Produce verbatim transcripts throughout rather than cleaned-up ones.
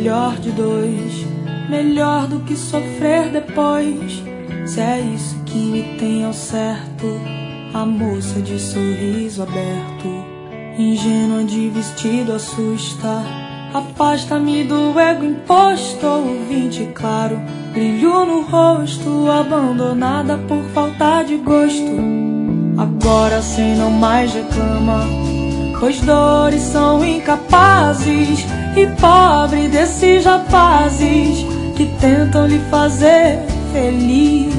melhor de dois, melhor do que sofrer depois. Se é isso que me tem ao certo, a moça de sorriso aberto, ingênua de vestido assusta. Afasta-me do ego imposto, ouvinte claro, brilho no rosto, abandonada por falta de gosto. Agora sem não mais reclama, pois dores são incapazes, e pobre desses rapazes que tentam lhe fazer feliz.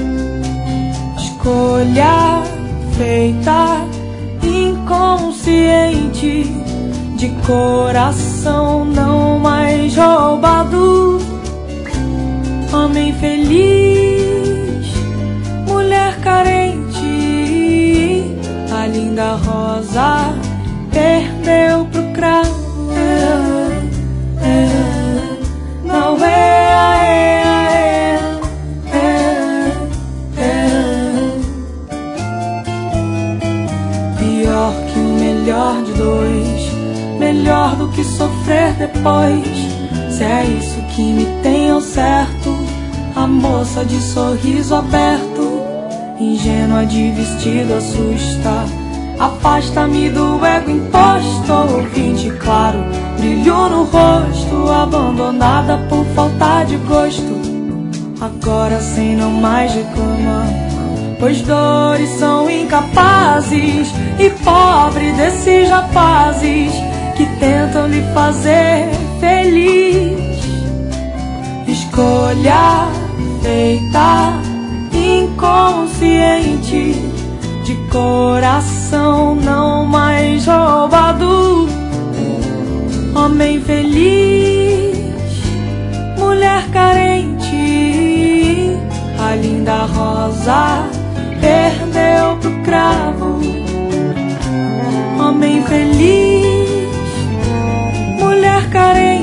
Escolha feita inconsciente, de coração não mais roubado. Homem feliz, mulher carente, a linda rosa perdeu pro cravo. Não é, é, é, é, é. Pior que o melhor de dois, melhor do que sofrer depois. Se é isso que me tem ao certo, a moça de sorriso aberto, ingênua de vestido assusta. Afasta-me do ego imposto, ouvinte claro, brilho no rosto, abandonada por falta de gosto. Agora sem não mais reclama, pois dores são incapazes, e pobre desses rapazes que tentam lhe fazer feliz. Escolha feita inconsciente, de coração não mais roubado. Homem feliz, mulher carente, a linda rosa perdeu pro cravo. Homem feliz, mulher carente,